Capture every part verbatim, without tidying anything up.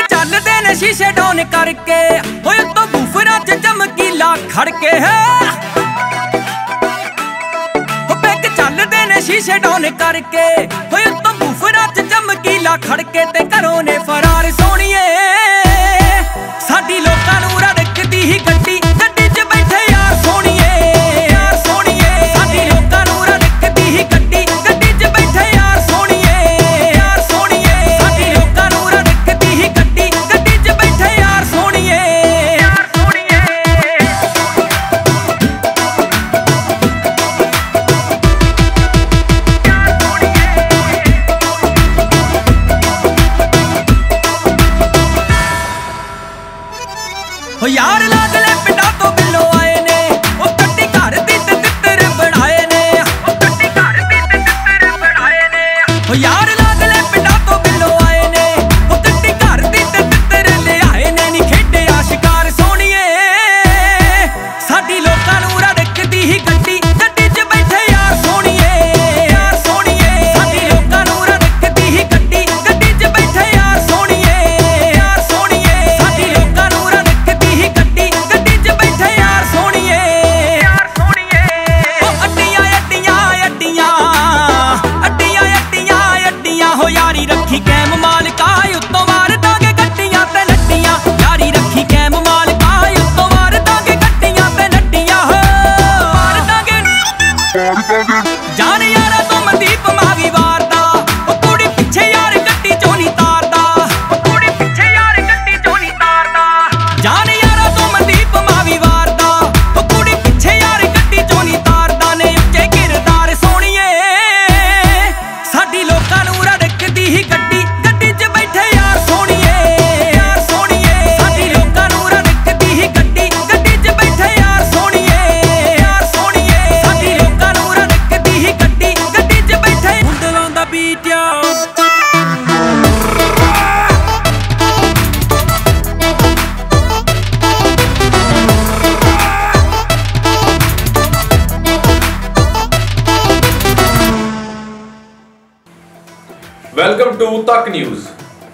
ਚੱਲਦੇ ਨੇ ਸ਼ੀਸ਼ੇ ਡਾਊਨ ਕਰਕੇ ਹੋਏ ਤੋਂ ਬੂਫਰਾਂ ਚ ਚਮਕੀਲਾ ਖੜਕੇ ਹੈ ਹੋ ਪੈਗ ਚੱਲਦੇ ਨੇ ਸ਼ੀਸ਼ੇ ਡਾਊਨ ਕਰਕੇ ਹੋਏ ਤੋਂ ਬੂਫਰਾਂ ਚ ਚਮਕੀਲਾ ਖੜਕੇ ਤੇ ਘਰੋਂ ਨੇ ਫਰਾਰ ਸੋਹਣੀਏ ਸਾਡੀ ਲੋਕਾਂ ਨੂੰ ਰੜਕਦੀ ਹੀ ਗੱਡੀ ਗੱਡੀ ਚ ਬੈਠੇ ਯਾਰ ਸੋਹਣੀਏ ਯਾਰ ਸੋਹਣੀਏ ਸਾਡੀ ਲੋਕਾਂ ਨੂੰ ਰੜਕਦੀ ਹੀ ਗੱਡੀ ਗੱਡੀ ਚ ਬੈਠੇ ਯਾਰ ਸੋਹਣੀਏ ਯਾਰ ਸੋਹਣੀਏ ਸਾਡੀ ਲੋਕਾਂ ਨੂੰ ਰੜਕਦੀ ਹੀ ਗੱਡੀ ਗੱਡੀ ਚ ਬੈਠੇ ਯਾਰ ਸੋਹਣੀਏ ਯਾਰ ਸੋਹਣੀਏ ਹੋ ਯਾਰ ਲਾਗਲੇ ਪਿੰਡਾਂ ਤੋਂ ਬਿੱਲੋ ਆਏ ਨੇ ਉਹ ਕੱਟੀ ਘਰ ਦੀ ਤੇ ਤਿੱਤਰ ਬਣਾਏ ਨੇ ਉਹ ਕੱਟੀ ਘਰ ਦੀ ਤੇ ਤਿੱਤਰ ਬਣਾਏ ਨੇ ਹੋ ਯਾਰ ਲਾਗਲੇ ਪਿੰਡਾਂ ਤੋਂ ਬਿੱਲੋ ਆਏ ਨੇ ਉਹ ਕੱਟੀ ਘਰ ਦੀ ਤੇ ਤਿੱਤਰ ਲਿਆਏ ਨੇ ਨੀ ਖੇਡਿਆ ਸ਼ਿਕਾਰ ਸੋਹਣੀਏ ਸਾਡੀ ਲੋਕਾਂ ਨੂੰ ਰੜਕਦੀ ਹੀ ਗੱਡੀ ਗੱਡੀ 'ਚ ਬੈਠੇ ਯਾਰ ਸੋਹਣੀਏ ਯਾਰ ਸੋਹਣੀਏ ਸਾਡੀ ਲੋਕਾਂ ਨੂੰ ਰੜਕਦੀ ਹੀ ਗੱਡੀ ਗੱਡੀ 'ਚ ਬੈਠੇ ਯਾਰ ਸੋਹਣੀਏ ਯਾਰ ਸੋਹਣੀਏ ਸਾਡੀ ਲੋਕਾਂ ਨੂੰ ਰੜਕਦੀ ਹੀ ਗੱਡੀ ਗੱਡੀ 'ਚ ਬੈਠੇ ਯਾਰ ਸੋਹਣੀਏ ਯਾਰ ਸੋਹਣੀਏ ਉਹ ਅੱਡੀਆਂ ਅੱਡੀਆਂ ਅੱਡੀਆਂ ਅੱਡੀਆਂ ਅੱਡੀਆਂ ਅੱਡੀਆਂ ਹੋ ਯਾਰੀ ਰੱਖੀ ਕੈਮ ਮਾਲਕਾ ਉੱਤੋਂ ਮਾਰ ਦਾਂਗੇ ਗੱਡੀਆਂ ਤੇ ਲੱਡੀਆਂ ਯਾਰੀ ਰੱਖੀ ਕੈਮ ਮਾਲਕਾ ਉੱਤੋਂ ਮਾਰ ਦਾਂਗੇ ਗੱਡੀਆਂ ਤੇ ਲੱਡੀਆਂ ਹੋ ਮਾਰ ਦਾਂਗੇ ਜਾਨ ਯਾਰਾ ਤੋਂ ਮਨਦੀਪ ਮਾਵੀ ਵਾਰਦਾ ਉਹ ਕੁੜੀ ਪਿੱਛੇ ਯਾਰ ਗੱਡੀ ਚੋਂ ਨਹੀਂ ਤਾਰਦਾ ਉਹ ਕੁੜੀ ਪਿੱਛੇ ਯਾਰ ਗੱਡੀ ਚੋਂ ਨਹੀਂ ਤਾਰਦਾ ਜਾਨ ਯਾਰਾ ਤੋਂ ਮਨਦੀਪ ਮਾਵੀ ਵਾਰਦਾ ਉਹ ਕੁੜੀ ਪਿੱਛੇ ਯਾਰ ਗੱਡੀ ਚੋਂ ਨਹੀਂ ਤਾਰਦਾ ਨੇ ਉੱਚੇ ਕਿਰਦਾਰ ਸੋਹਣੀਏ ਸਾਡੀ ਲੋਕਾਂ ਨੂੰ ਰੜਕਦੀ ਹੀ ਗੱਡੀ ਗੱਡੀ 'ਚ ਬੈਠੇ ਯਾਰ ਸੋਹਣੀਏ ਯਾਰ ਸੋਹਣੀਏ ਸਾਡੀ ਲੋਕਾਂ ਨੂੰ ਰੜਕਦੀ ਹੀ ਗੱਡੀ ਗੱਡੀ 'ਚ ਬੈਠੇ ਯਾਰ ਸੋਹਣੀਏ ਯਾਰ ਸੋਹਣੀਏ ਸਾਡੀ ਲੋਕਾਂ ਨੂੰ ਰੜਕਦੀ ਹੀ ਗੱਡੀ ਗੱਡੀ 'ਚ ਬੈਠੇ ਹੁੰਦਲਾਂ ਦਾ ਬੀਟ ਯਾ ਵੈਲਕਮ ਟੂ ਤੱਕ ਨਿਊਜ਼।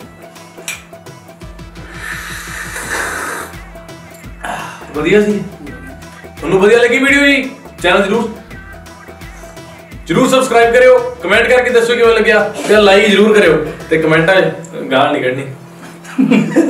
ਵਧੀਆ ਸੀ, ਤੁਹਾਨੂੰ ਵਧੀਆ ਲੱਗੀ ਵੀਡੀਓ ਜੀ? ਚੈਨਲ ਜਰੂਰ ਜਰੂਰ ਸਬਸਕ੍ਰਾਈਬ ਕਰਿਓ, ਕਮੈਂਟ ਕਰਕੇ ਦੱਸੋ ਕਿਵੇਂ ਲੱਗਿਆ ਤੇ ਲਾਈਕ ਜਰੂਰ ਕਰਿਓ ਤੇ ਕਮੈਂਟਾਂ 'ਚ ਗਾਲ ਨਹੀਂ ਕੱਢਣੀ।